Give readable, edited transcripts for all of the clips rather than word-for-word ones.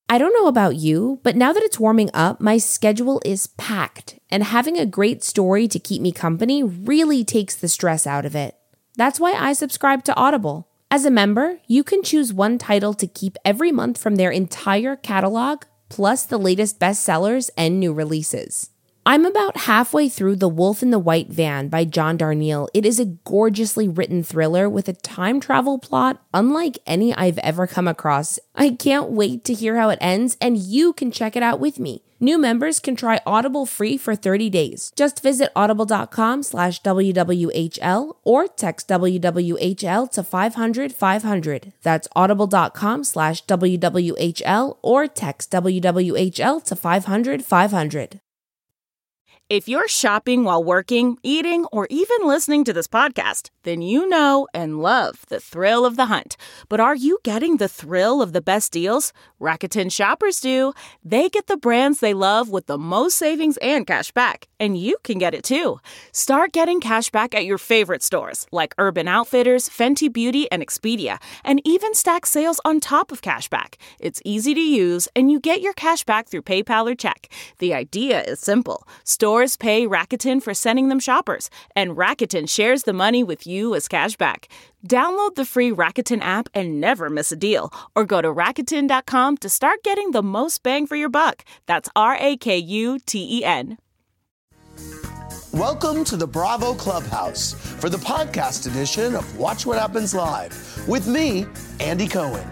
I don't know about you, but now that it's warming up, my schedule is packed, and having a great story to keep me company really takes the stress out of it. That's why I subscribe to Audible. As a member, you can choose one title to keep every month from their entire catalog, plus the latest bestsellers and new releases. I'm about halfway through The Wolf in the White Van by John Darnielle. It is a gorgeously written thriller with a time travel plot unlike any I've ever come across. I can't wait to hear how it ends, and you can check it out with me. New members can try Audible free for 30 days. Just visit audible.com/WWHL or text WWHL to 500-500. That's audible.com/WWHL or text WWHL to 500-500. If you're shopping while working, eating, or even listening to this podcast, then you know and love the thrill of the hunt. But are you getting the thrill of the best deals? Rakuten shoppers do. They get the brands they love with the most savings and cash back. And you can get it too. Start getting cash back at your favorite stores like Urban Outfitters, Fenty Beauty, and Expedia, and even stack sales on top of cash back. It's easy to use, and you get your cash back through PayPal or check. The idea is simple. Stores pay Rakuten for sending them shoppers, and Rakuten shares the money with you as cash back. Download the free Rakuten app and never miss a deal, or go to Rakuten.com to start getting the most bang for your buck. That's Rakuten. Welcome to the Bravo Clubhouse for the podcast edition of Watch What Happens Live with me, Andy Cohen.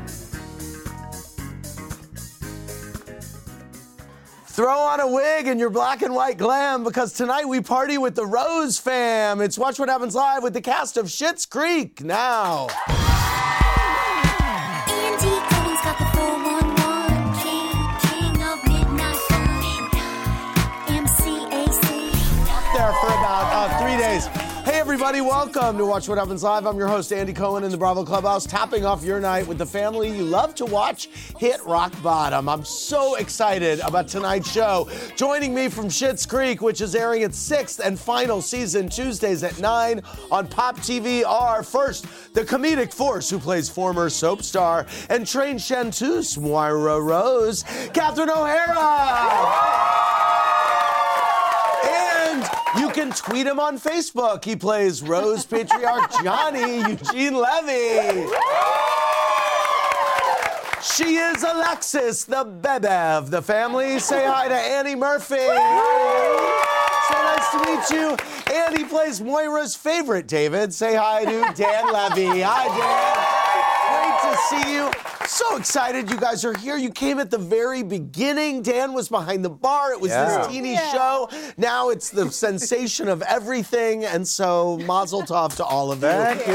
Throw on a wig and your black and white glam, because tonight we party with the Rose fam. It's Watch What Happens Live with the cast of Schitt's Creek now. Andy Cohen's got the 411, king of midnight MCAC. There for about 3 days. Hey everybody, welcome to Watch What Happens Live. I'm your host, Andy Cohen in the Bravo Clubhouse, tapping off your night with the family you love to watch hit rock bottom. I'm so excited about tonight's show. Joining me from Schitt's Creek, which is airing its 6th and final season, Tuesdays at 9 on Pop TV, are first, the comedic force who plays former soap star and trained chanteuse Moira Rose, Catherine O'Hara. You can tweet him on Facebook. He plays Rose Patriarch Johnny Eugene Levy. She is Alexis, the bebe of the family. Say hi to Annie Murphy. So nice to meet you. Annie plays Moira's favorite David. Say hi to Dan Levy. Hi, Dan. Great to see you. So excited you guys are here. You came at the very beginning. Dan was behind the bar. It was this teeny show. Now it's the sensation of everything. And so mazel tov to all of you. Thank you.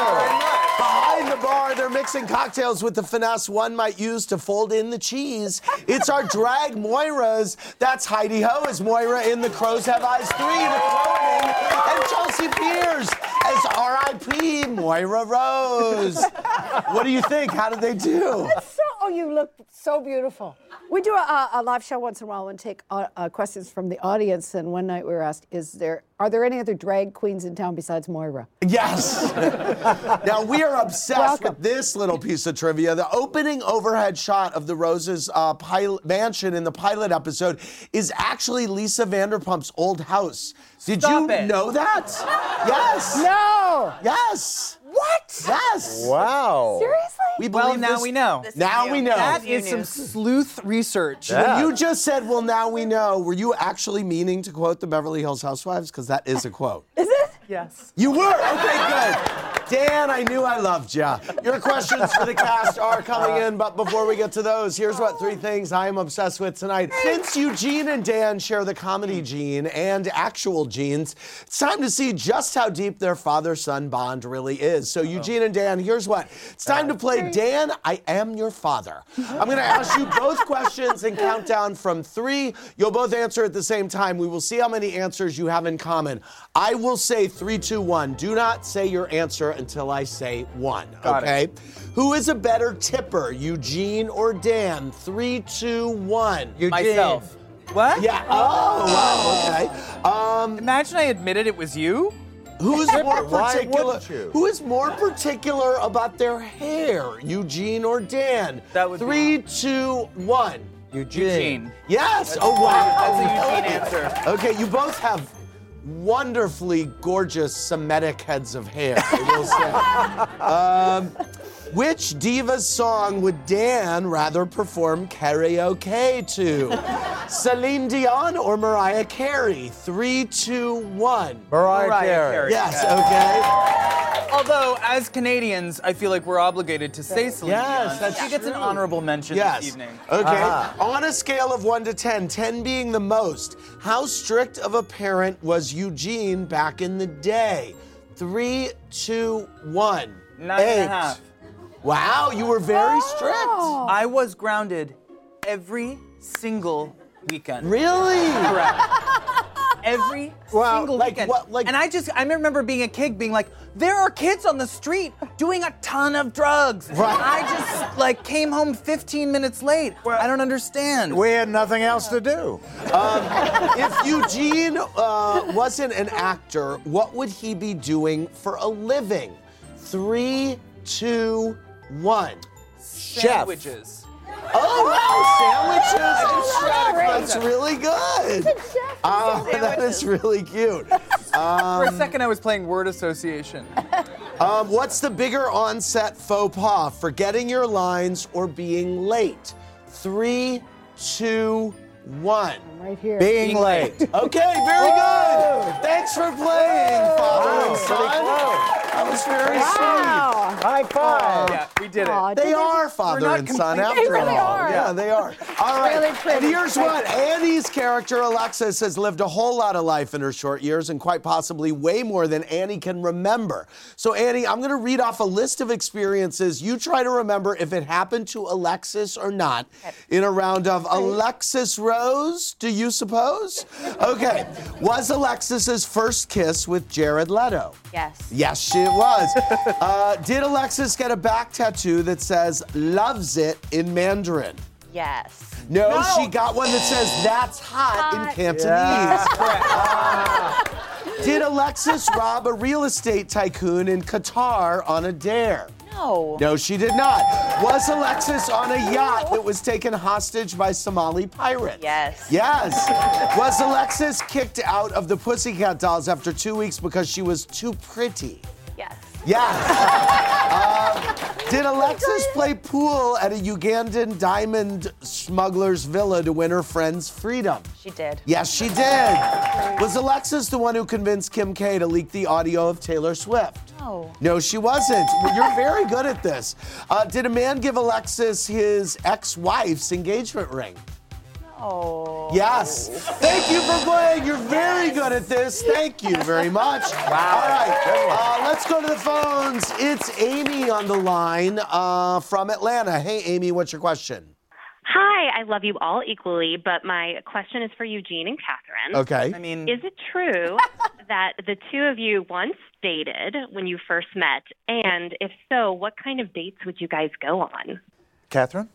Behind the bar, they're mixing cocktails with the finesse one might use to fold in the cheese. It's our drag Moiras. That's Heidi Ho as Moira in The Crows Have Eyes 3, The Croning, and Chelsea Piers as R.I.P. Moira Rose. What do you think? How did they do? You look so beautiful. We do a live show once in a while and take questions from the audience. And one night we were asked, are there any other drag queens in town besides Moira? Yes. Now, we are obsessed with this little piece of trivia. The opening overhead shot of the Roses' mansion in the pilot episode is actually Lisa Vanderpump's old house. Did you know that? Yes. No. Yes. What? Yes. Wow. Seriously? Well, now we know. Now we know. That is some sleuth research. When you just said, well, now we know, were you actually meaning to quote the Beverly Hills Housewives? Because that is a quote. Is it? Yes. You were? Okay, good. Dan, I knew I loved ya. Your questions for the cast are coming in, but before we get to those, here's what 3 things I am obsessed with tonight. Since Eugene and Dan share the comedy gene and actual genes, it's time to see just how deep their father-son bond really is. So Eugene and Dan, here's what. It's time to play Dan, I Am Your Father. I'm going to ask you both questions and count down from 3. You'll both answer at the same time. We will see how many answers you have in common. I will say 3, 2, 1. Do not say your answer until I say 1, okay? Who is a better tipper, Eugene or Dan? 3, 2, 1. Eugene. Myself. What? Yeah. Oh, wow, okay. Imagine I admitted it was you. Who's more Why particular? wouldn't you? Who is more particular about their hair, Eugene or Dan? That would be- 3, 2, 1. Eugene. Yes. Oh wow. That's a Eugene answer. Okay, you both have wonderfully gorgeous Semitic heads of hair, I will say. Which diva's song would Dan rather perform karaoke to? Celine Dion or Mariah Carey? 3, 2, 1. Mariah Mariah Carey. Carey. Yes, okay. Although, as Canadians, I feel like we're obligated to say Celine Yes, Dion. that's She gets an true. honorable mention Yes. this evening. Okay. On a scale of 1 to 10, 10 being the most, how strict of a parent was Eugene back in the day? 3, 2, 1. 9.5. Wow, you were very strict. I was grounded every single weekend. Really? Correct. Every single like weekend. what- like- and I remember being a kid being like, there are kids on the street doing a ton of drugs. Right. I just came home 15 minutes late. I don't understand. We had nothing else to do. If Eugene wasn't an actor, what would he be doing for a living? 3, 2, 1. Sandwiches. Oh, wow, sandwiches. That's really good. That is really cute. For a second, I was playing word association. What's the bigger on-set faux pas, forgetting your lines or being late? 3, 2, 1. Right here. Being late. Okay, very good. Thanks for playing, father and son. That was very sweet. High five. Yeah, we did it. Aw, They didn't are father not and son complete- after They really all. are. Yeah, they are. All right. Really And pretty. here's what Annie's character Alexis has lived a whole lot of life in her short years, and quite possibly way more than Annie can remember. So Annie, I'm going to read off a list of experiences. You try to remember if it happened to Alexis or not in a round of Alexis Rose, do you suppose? Okay. Was Alexis's first kiss with Jared Leto? Yes. Yes, it was. Did Alexis get a back tattoo that says loves it in Mandarin? Yes. No, she got one that says that's hot in Cantonese. Did Alexis rob a real estate tycoon in Qatar on a dare? No. No, she did not. Was Alexis on a yacht that was taken hostage by Somali pirates? Yes. Yes. Was Alexis kicked out of the Pussycat Dolls after 2 weeks because she was too pretty? Yes. Yes. Did Alexis play pool at a Ugandan diamond smuggler's villa to win her friend's freedom? She did. Yes, she did. Was Alexis the one who convinced Kim K to leak the audio of Taylor Swift? No. No, she wasn't. You're very good at this. Did a man give Alexis his ex-wife's engagement ring? Oh. Yes. Thank you for playing. You're very good at this. Thank you very much. Wow. All right. Let's go to the phones. It's Amy on the line from Atlanta. Hey, Amy, what's your question? Hi, I love you all equally, but my question is for Eugene and Catherine. Okay. I mean, Is it true that the two of you once dated when you first met? And if so, what kind of dates would you guys go on? Catherine?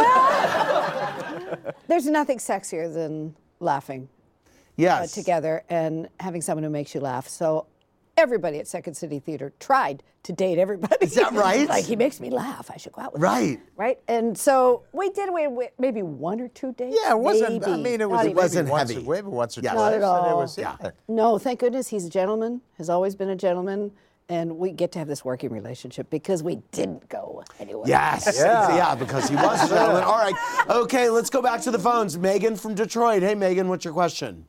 There's nothing sexier than laughing Yes. together and having someone who makes you laugh. So everybody at Second City Theater tried to date everybody. Is that right? Like, he makes me laugh. I should go out with him. Right. Right? And so we did maybe 1 or 2 dates. Yeah, it wasn't. I Maybe. mean, it Not was. even. wasn't maybe heavy. Maybe once or Yeah. twice. Not at all. And it was, yeah. No, thank goodness he's a gentleman, has always been a gentleman, and we get to have this working relationship because we didn't go anywhere. Yes. Yeah, because he was a gentleman. All right. Okay, let's go back to the phones. Megan from Detroit. Hey, Megan, what's your question?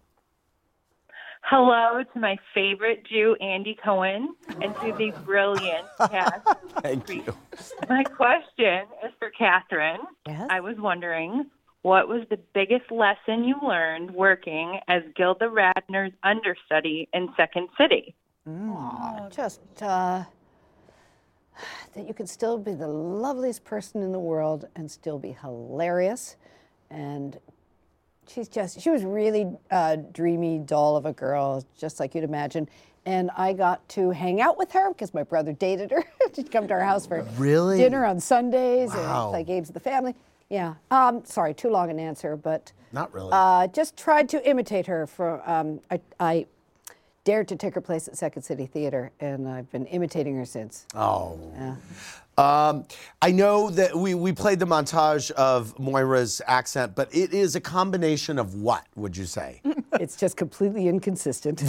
Hello to my favorite Jew, Andy Cohen, and to the brilliant cast. Thank you. My question is for Catherine. Yes? I was wondering, what was the biggest lesson you learned working as Gilda Radner's understudy in Second City? Just that you can still be the loveliest person in the world and still be hilarious. And she was really a dreamy doll of a girl, just like you'd imagine. And I got to hang out with her because my brother dated her. She'd come to our house for dinner on Sundays and play games with the family. Yeah. Sorry, too long an answer, but Not really. just tried to imitate her. I dared to take her place at Second City Theater, and I've been imitating her since. Oh. Yeah. I know that we played the montage of Moira's accent, but it is a combination of what, would you say? It's just completely inconsistent.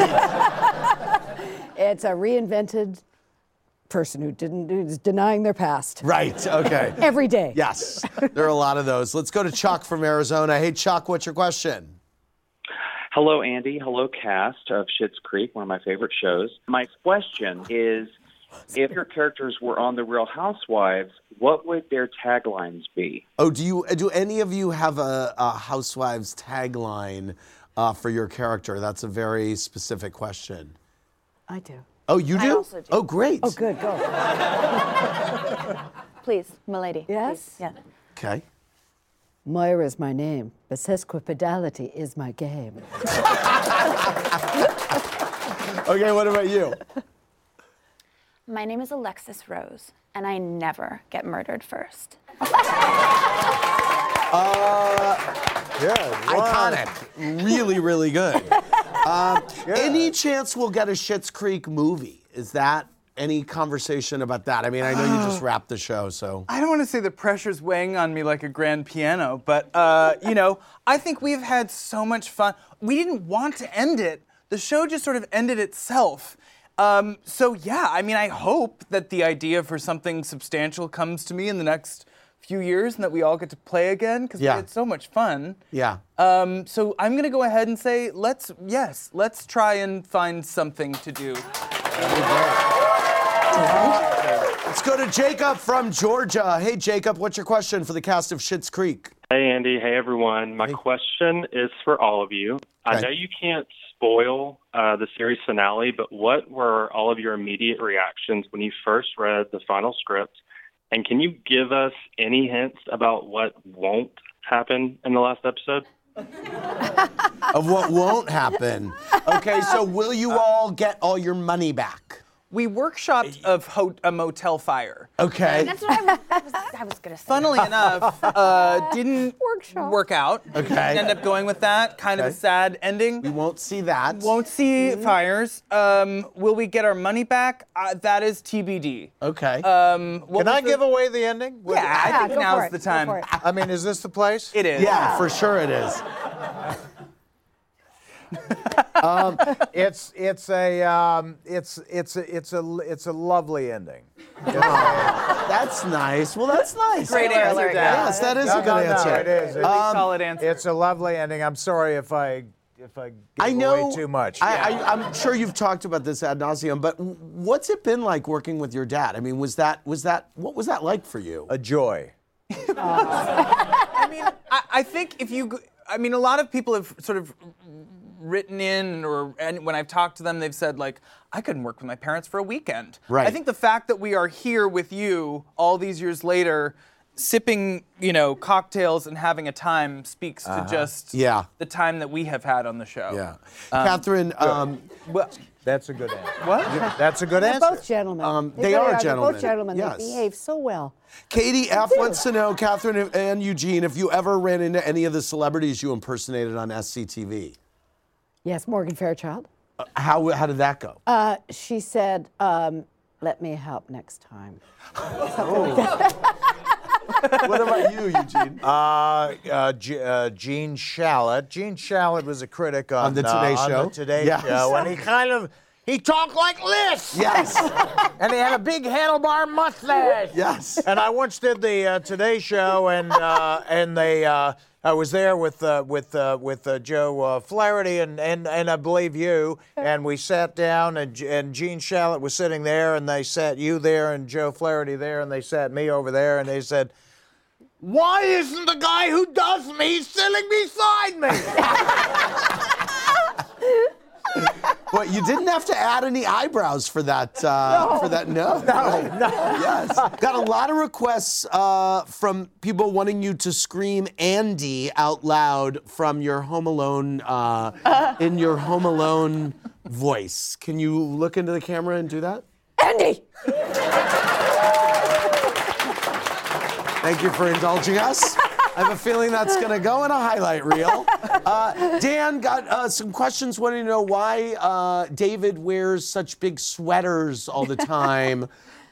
It's a reinvented person who's denying their past. Right, okay. Every day. Yes, there are a lot of those. Let's go to Chuck from Arizona. Hey, Chuck, what's your question? Hello, Andy. Hello, cast of Schitt's Creek, one of my favorite shows. My question is, if your characters were on The Real Housewives, what would their taglines be? Oh, do any of you have a Housewives tagline for your character? That's a very specific question. I do. Oh, you do? I also do. Oh, great. Oh, good, go. Please, milady. Yes? Please. Yeah. Okay. Moira's my name, but sesquipedality is my game. Okay, what about you? My name is Alexis Rose, and I never get murdered first. Iconic. Really, really good. Any chance we'll get a Schitt's Creek movie? Is that any conversation about that? I mean, I know you just wrapped the show, so. I don't want to say the pressure's weighing on me like a grand piano, but, I think we've had so much fun. We didn't want to end it. The show just sort of ended itself. I hope that the idea for something substantial comes to me in the next few years and that we all get to play again, because we had so much fun. Yeah. So I'm going to go ahead and say, let's try and find something to do. Let's go to Jacob from Georgia. Hey, Jacob, what's your question for the cast of Schitt's Creek? Hey, Andy. Hey, everyone. My question is for all of you. I know you can't spoil the series finale, but what were all of your immediate reactions when you first read the final script? And can you give us any hints about what won't happen in the last episode? Of what won't happen. Okay, so will you all get all your money back? We workshopped a motel fire. Okay. That's what I was going to say. Funnily enough, didn't work out. Okay. Ended up going with that. Kind of a sad ending. We won't see that. Won't see fires. Will we get our money back? That is TBD. Okay. Can I give away the ending? I think now's the time. I mean, is this the place? It is. Yeah, for sure it is. It's a lovely ending. That's nice. Well, that's nice. Great answer, Dad. Yes, that is a good answer. It is. It's solid answer. It's a lovely ending. I'm sorry if I give know away too much. I'm sure you've talked about this ad nauseum, but what's it been like working with your dad? I mean, what was that like for you? A joy. I think a lot of people have sort of written in, and when I've talked to them, they've said, like, I couldn't work with my parents for a weekend. Right. I think the fact that we are here with you all these years later, sipping, cocktails and having a time speaks to just the time that we have had on the show. Yeah. Catherine, that's a good answer. What? That's a good They're answer. both gentlemen. They are They're gentlemen. both gentlemen. Yes. They behave so well. Katie F. wants to know, Catherine and Eugene, if you ever ran into any of the celebrities you impersonated on SCTV. Yes, Morgan Fairchild. How did that go? She said, let me help next time. What about you, Eugene? Gene Shalit. Gene Shalit was a critic on the Today Show. On the Today Yes. Show, and he talked like this. Yes. And he had a big handlebar mustache. Yes. And I once did the Today Show, and I was there with Joe Flaherty and I believe you, and we sat down, and Gene Shalit was sitting there, and they sat you there and Joe Flaherty there, and they sat me over there, and they said, "Why isn't the guy who does me sitting beside me?" Well, you didn't have to add any eyebrows for that. No. Yes. Got a lot of requests from people wanting you to scream Andy out loud from your Home Alone in your Home Alone voice. Can you look into the camera and do that? Andy! Thank you for indulging us. I have a feeling that's going to go in a highlight reel. Dan got some questions wanting to know why David wears such big sweaters all the time.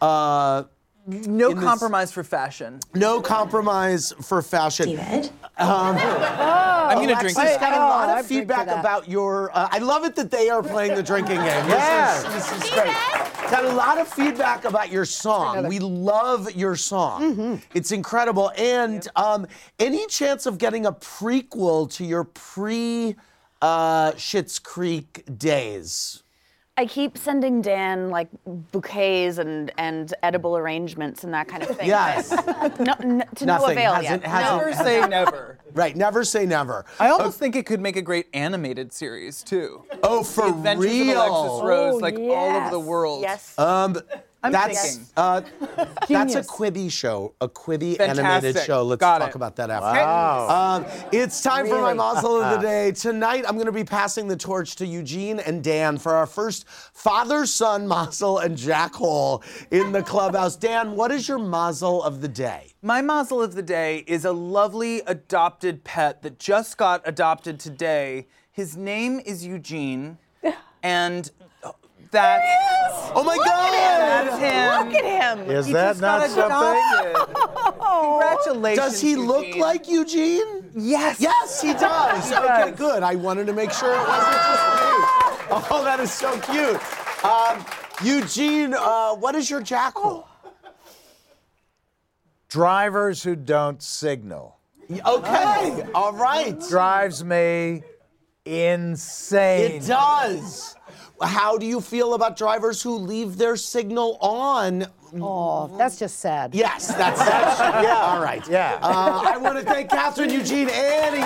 No compromise for fashion. No compromise for fashion. David? I'm going to drink Alexis that. got a lot of feedback about your... I love it that they are playing the drinking game. This is great. Got a lot of feedback about your song. We love your song. It's incredible. And any chance of getting a prequel to your pre-Schitt's Creek days? I keep sending Dan like bouquets and edible arrangements and that kind of thing. Yes. To no avail yet. Never say never. Right, never say never. I almost think it could make a great animated series too. Oh, for the Adventures real? of Alexis Rose, all over the world. Yes. That's a Quibi show, a Quibi animated show. Let's talk about that after. Wow. It's time for my Mazel of the Day. Tonight, I'm going to be passing the torch to Eugene and Dan for our first father-son Mazel and Jack Hole in the clubhouse. Dan, what is your Mazel of the Day? My Mazel of the Day is a lovely adopted pet that just got adopted today. His name is Eugene, and that... Oh my God! That's him. Look at him. Is He that just got not something? adopted. Congratulations, Does he look Eugene. like Eugene? Yes. Yes, he does. He Okay, does. good. I wanted to make sure it wasn't just me. Oh, that is so cute. Eugene, what is your jackal? Drivers who don't signal. Okay, all right. Drives me insane. It does. How do you feel about drivers who leave their signal on? Oh, that's just sad. Yes, that's yeah. All right. Yeah. I want to thank Catherine, Eugene, Annie,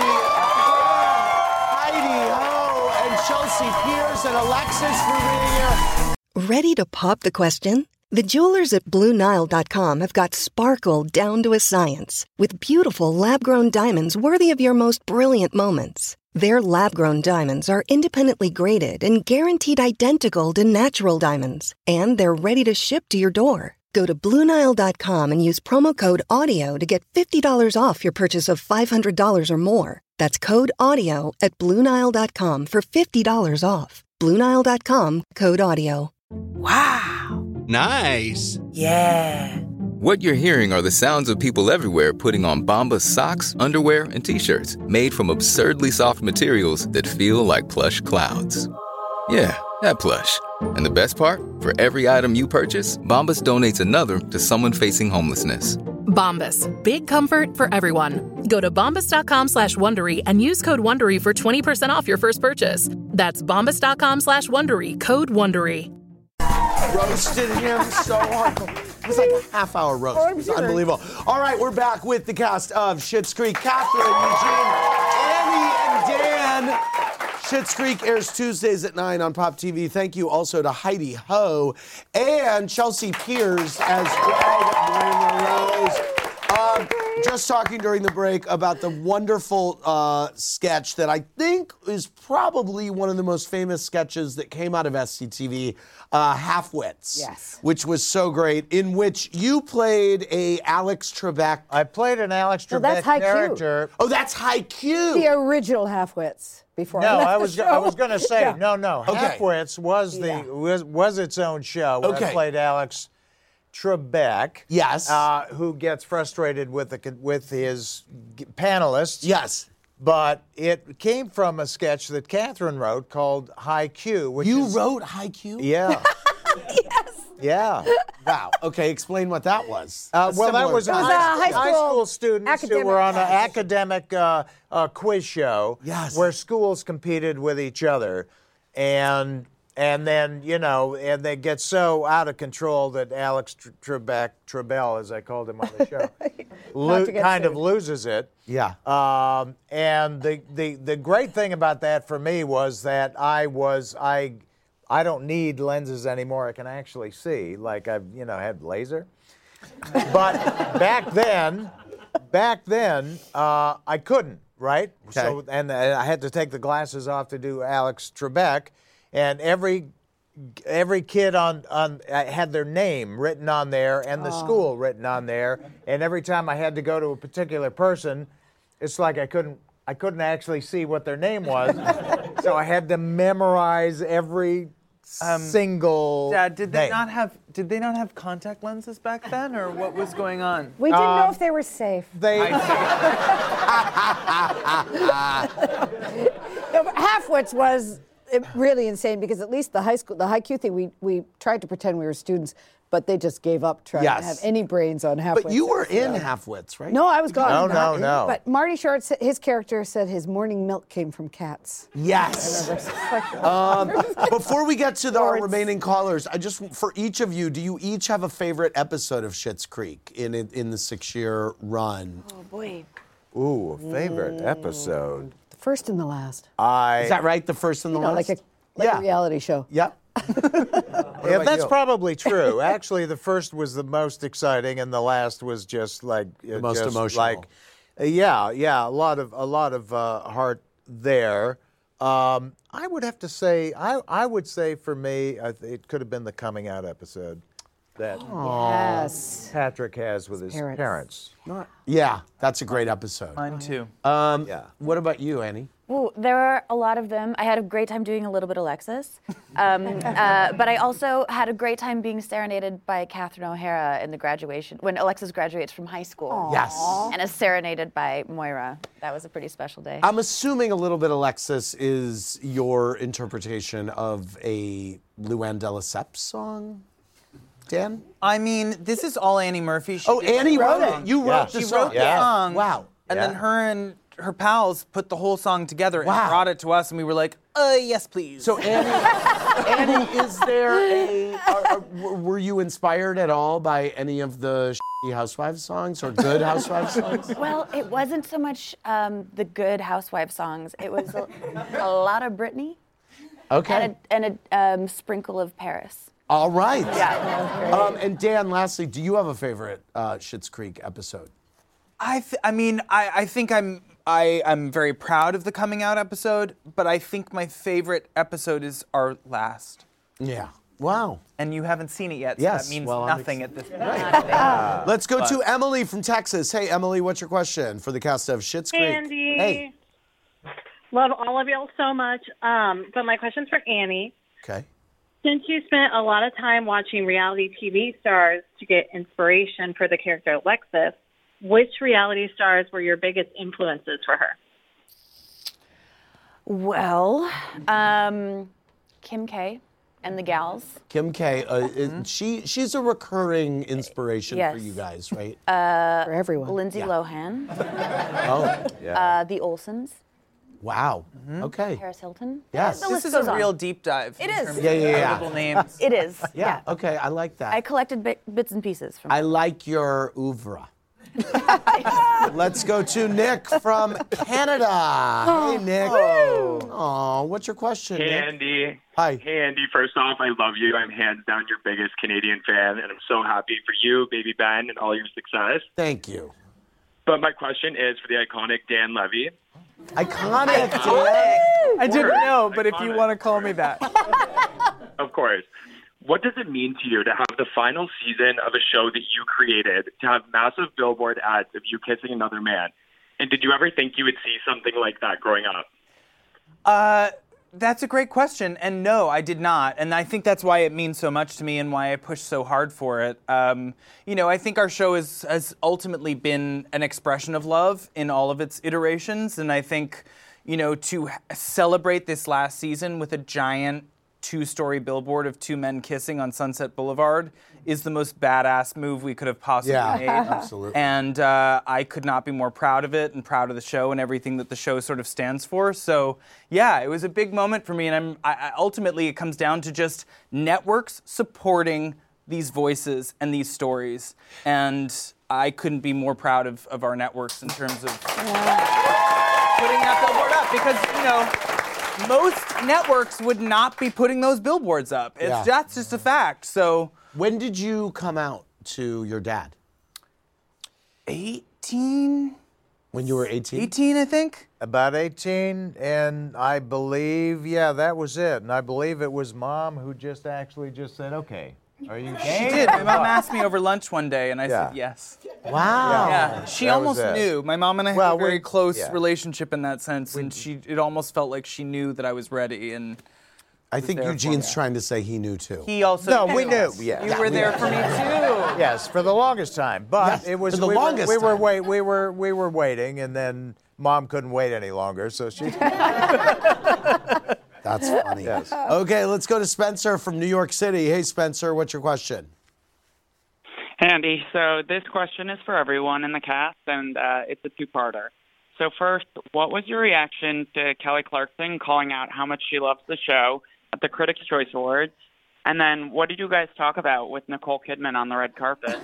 Heidi Ho, and Chelsea Pierce, and Alexis for being here. Ready to pop the question? The jewelers at BlueNile.com have got sparkle down to a science with beautiful lab-grown diamonds worthy of your most brilliant moments. Their lab-grown diamonds are independently graded and guaranteed identical to natural diamonds, and they're ready to ship to your door. Go to BlueNile.com and use promo code AUDIO to get $50 off your purchase of $500 or more. That's code AUDIO at BlueNile.com for $50 off. BlueNile.com, code AUDIO. Wow. Nice. Yeah. What you're hearing are the sounds of people everywhere putting on Bombas socks, underwear, and T-shirts made from absurdly soft materials that feel like plush clouds. Yeah, that plush. And the best part? For every item you purchase, Bombas donates another to someone facing homelessness. Bombas. Big comfort for everyone. Go to bombas.com/Wondery and use code Wondery for 20% off your first purchase. That's bombas.com/Wondery, code Wondery. Roasted him so hard. It was like a half-hour roast. It was unbelievable. All right, we're back with the cast of Schitt's Creek. Catherine, Eugene, Annie, and Dan. Schitt's Creek airs Tuesdays at 9 on Pop TV. Thank you also to Heidi Ho and Chelsea Pierce as Greg Rose. Just talking during the break about the wonderful sketch that I think is probably one of the most famous sketches that came out of SCTV, Half-Wits. Yes. Which was so great, in which you played a Alex Trebek. I played an Alex No, Trebek that's High Q. character. Oh, that's High Q. The original Half-Wits. Before No, I I left was going to say Yeah. no. Okay. Half-Wits was was its own show. Where Okay. I played Alex Trebek. Yes. Who gets frustrated with his panelists. Yes. But it came from a sketch that Catherine wrote called High Q. Which You is, wrote High Q? Yeah. Yes. Yeah. Wow. Okay, explain what that was. Well, that was high high school school students who were on an academic quiz show where schools competed with each other. And then, and they get so out of control that Alex Trebell, as I called him on the show, kind of loses it. Yeah. And the great thing about that for me was that I don't need lenses anymore. I can actually see, like I've had laser. But back then, I couldn't, right? Okay. So and I had to take the glasses off to do Alex Trebek, and every kid on had their name written on there and the school written on there, and every time I had to go to a particular person, it's like I couldn't actually see what their name was, so I had to memorize every single Dad, did they name. did they not have contact lenses back then, or what was going on? We didn't know if they were safe. Halfwits was really insane because at least the high Q thing, we tried to pretend we were students, but they just gave up trying to have any brains on Halfwits. But you were in Halfwits, right? No, I was gone. No. But Marty Short, his character said his morning milk came from cats. Yes. Before we get to our remaining callers, for each of you, do you each have a favorite episode of Schitt's Creek in the 6-year run? Oh boy. Ooh, a favorite episode. The first and the last. Is that right? The first and the last? Like a reality show. Yep. Yeah, that's probably true. Actually, the first was the most exciting, and the last was just like the most emotional. Like, a lot of heart there. I would have to say, I would say for me, it could have been the coming out episode that Patrick has with his parents. Yeah, that's a great episode. Mine too. What about you, Annie? Ooh, there were a lot of them. I had a great time doing a little bit of Alexis. But I also had a great time being serenaded by Catherine O'Hara in the graduation, when Alexis graduates from high school. Aww. Yes. And is serenaded by Moira. That was a pretty special day. I'm assuming a little bit Alexis is your interpretation of a Luann de Lesseps song, Dan? I mean, this is all Annie Murphy. Annie wrote it. You wrote the She song. wrote the song. Wow. And then her and her pals put the whole song together and brought it to us, and we were like, yes, please. So Annie, is there were you inspired at all by any of the Housewives songs or good Housewives songs? Well, it wasn't so much the good Housewives songs. It was a lot of Britney. Okay. And a sprinkle of Paris. All right. Yeah. And Dan, lastly, do you have a favorite Schitt's Creek episode? I think I'm very proud of the coming out episode, but I think my favorite episode is our last. Yeah. Wow. And you haven't seen it yet, so Yes. that means Well, nothing at this point. Let's go to Emily from Texas. Hey, Emily, what's your question for the cast of Schitt's Creek? Andy. Hey. Love all of y'all so much. But my question's for Annie. Okay. Since you spent a lot of time watching reality TV stars to get inspiration for the character Alexis, which reality stars were your biggest influences for her? Well, Kim K and the gals. Kim K. She's a recurring inspiration for you guys, right? For everyone. Lindsay Lohan. The Olsens. Wow. Okay. Paris Hilton. Yes. The This list is goes a on. real deep dive. It is. Yeah. Notable names. It is. Yeah. Okay. I like that. I collected bits and pieces from I like your oeuvre. Let's go to Nick from Canada. Hey, Nick. Oh, what's your question, Hey, Nick? Andy. Hi. Hey, Andy. First off, I love you. I'm hands down your biggest Canadian fan, and I'm so happy for you, baby Ben, and all your success. Thank you. But my question is for the iconic Dan Levy. Iconic. I didn't know, but if you want to call me back. Of course. What does it mean to you to have the final season of a show that you created, to have massive billboard ads of you kissing another man? And did you ever think you would see something like that growing up? That's a great question, and no, I did not. And I think that's why it means so much to me and why I push so hard for it. I think our show has ultimately been an expression of love in all of its iterations, and I think, to celebrate this last season with a giant 2-story billboard of two men kissing on Sunset Boulevard is the most badass move we could have possibly made. Absolutely. And I could not be more proud of it and proud of the show and everything that the show sort of stands for. So, yeah, it was a big moment for me. And ultimately, it comes down to just networks supporting these voices and these stories. And I couldn't be more proud of our networks in terms of putting that billboard up. Because, most networks would not be putting those billboards up. That's just a fact. So, when did you come out to your dad? 18. When you were 18? 18, I think. About 18, and I believe, that was it. And I believe it was Mom who just said, okay, Are you She did. My mom asked me over lunch one day, and I said yes. Wow. Yeah, she That almost was it. knew. My mom and I Well, had a very we- close yeah. relationship in that sense, and it almost felt like she knew that I was ready. And I think there for Eugene's me. trying to say he knew too. He also No, knew. we knew. Yeah. You were there for me too. Yes, for the longest time. But Yes, it was for the we longest were, time. we were waiting, and then Mom couldn't wait any longer, so she. That's funny. Yes. Okay, let's go to Spencer from New York City. Hey, Spencer, what's your question? Andy, so this question is for everyone in the cast, and it's a two-parter. So first, what was your reaction to Kelly Clarkson calling out how much she loves the show at the Critics' Choice Awards? And then what did you guys talk about with Nicole Kidman on the red carpet?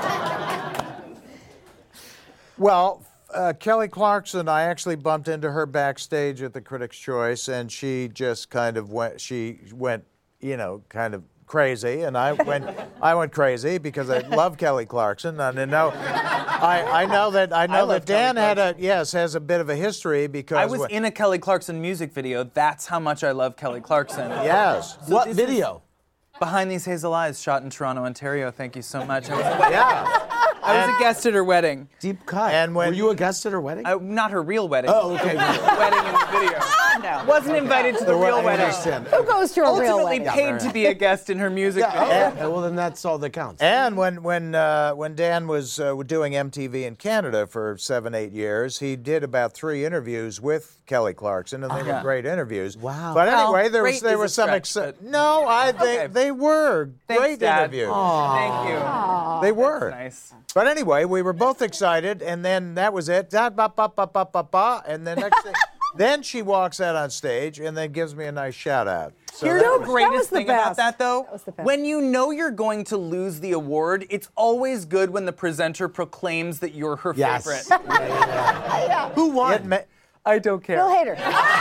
Well, Kelly Clarkson, I actually bumped into her backstage at the Critics' Choice, and she just kind of went, kind of crazy, and I went crazy because I love Kelly Clarkson, and I know that Dan has a bit of a history because I was in a Kelly Clarkson music video. That's how much I love Kelly Clarkson. Yes. So What this video? is Behind These Hazel Eyes, shot in Toronto, Ontario. Thank you so much. I was a guest at her wedding. Deep cut. And were you a guest at her wedding? Not her real wedding. Oh, okay. Wedding in the video. No. Wasn't invited to the real wedding. Who goes to a real Ultimately wedding? paid to be a guest in her music video. Okay, well, then that's all that counts. And when Dan was doing MTV in Canada for 7-8 years, he did about 3 interviews with Kelly Clarkson, and they were great interviews. Wow. But Well, anyway, there great was is a some. stretch, but- No, I think Okay. they were Thanks, great Dad. interviews. Thank you. They were. Nice. But anyway, we were both excited, and then that was it. Da, ba, ba, ba, ba, ba, ba, and then next thing, then she walks out on stage and then gives me a nice shout out. So Here's that the was- greatest the thing about best. that, though. That was the best. When you know you're going to lose the award, it's always good when the presenter proclaims that you're her Yes. favorite. Who won? It ma- I don't care. Bill Hader.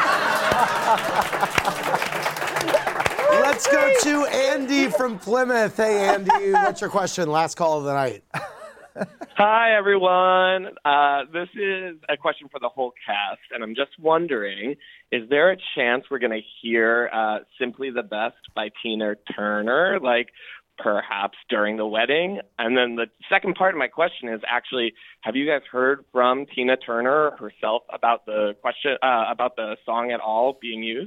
Let's go to Andy from Plymouth. Hey, Andy, what's your question? Last call of the night. Hi, everyone. This is a question for the whole cast, and I'm just wondering, is there a chance we're going to hear Simply the Best by Tina Turner, like perhaps during the wedding? And then the second part of my question is actually, have you guys heard from Tina Turner herself about the question, about the song at all being used?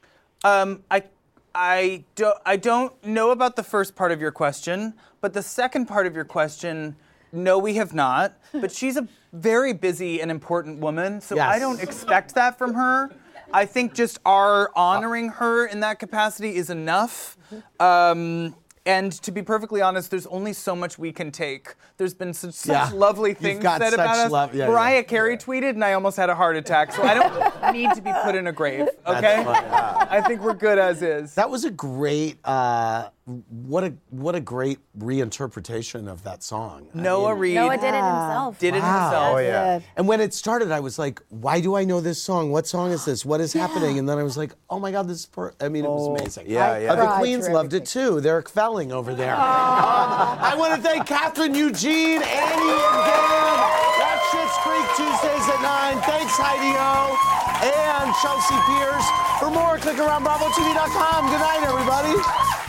I don't know about the first part of your question, but the second part of your question, no, we have not. But she's a very busy and important woman, so Yes. I don't expect that from her. I think just our honoring her in that capacity is enough. And to be perfectly honest, there's only so much we can take. There's been such lovely You've things got said such about us. love- yeah, Mariah yeah. Carey tweeted, and I almost had a heart attack. So I don't need to be put in a grave. Okay? funny. I think we're good as is. That was a great, what a great reinterpretation of that song. Noah Reid Noah did it himself. did it Wow. himself. Oh, yeah. And when it started, I was like, why do I know this song? What song is this? What is happening? And then I was like, oh my God, this is it was amazing. Yeah, yeah. The cried Queens through loved it too. They're Felling over there. I want to thank Catherine, Eugene, Annie, and Dan. That's Schitt's Creek Tuesdays at 9. Thanks, Heidi O. and Chelsea Pierce. For more, click around BravoTV.com. Good night, everybody.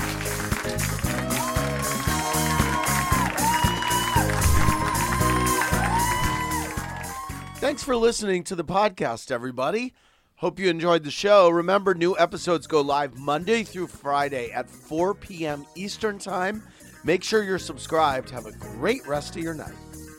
Thanks for listening to the podcast, everybody. Hope you enjoyed the show. Remember, new episodes go live Monday through Friday at 4 p.m. Eastern Time. Make sure you're subscribed. Have a great rest of your night.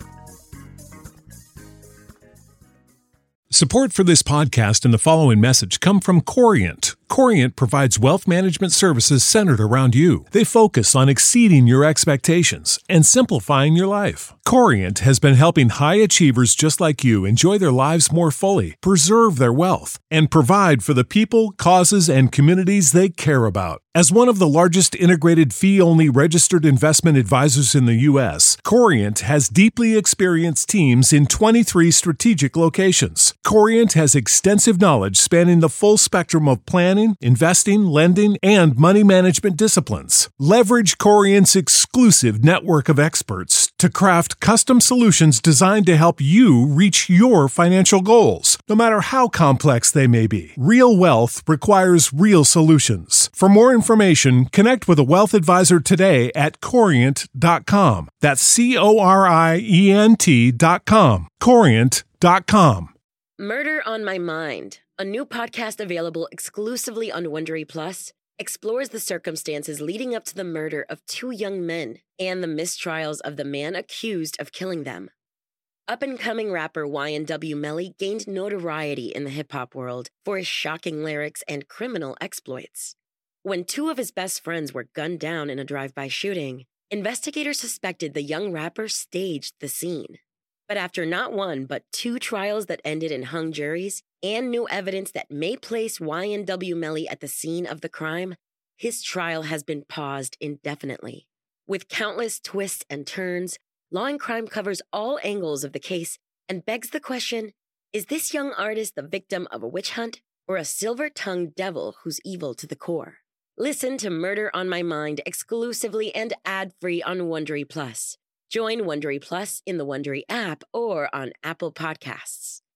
Support for this podcast and the following message come from Corient. Corient provides wealth management services centered around you. They focus on exceeding your expectations and simplifying your life. Corient has been helping high achievers just like you enjoy their lives more fully, preserve their wealth, and provide for the people, causes, and communities they care about. As one of the largest integrated fee-only registered investment advisors in the U.S., Corient has deeply experienced teams in 23 strategic locations. Corient has extensive knowledge spanning the full spectrum of planning, investing, lending, and money management disciplines. Leverage Corient's exclusive network of experts to craft custom solutions designed to help you reach your financial goals, no matter how complex they may be. Real wealth requires real solutions. For more information, connect with a wealth advisor today at Corient.com. That's Corient.com. Corient.com. Murder on My Mind, a new podcast available exclusively on Wondery Plus, explores the circumstances leading up to the murder of two young men and the mistrials of the man accused of killing them. Up-and-coming rapper YNW Melly gained notoriety in the hip-hop world for his shocking lyrics and criminal exploits. When two of his best friends were gunned down in a drive-by shooting, investigators suspected the young rapper staged the scene. But after not one but two trials that ended in hung juries and new evidence that may place YNW Melly at the scene of the crime, his trial has been paused indefinitely. With countless twists and turns, Law & Crime covers all angles of the case and begs the question, is this young artist the victim of a witch hunt or a silver-tongued devil who's evil to the core? Listen to Murder on My Mind exclusively and ad-free on Wondery Plus. Join Wondery Plus in the Wondery app or on Apple Podcasts.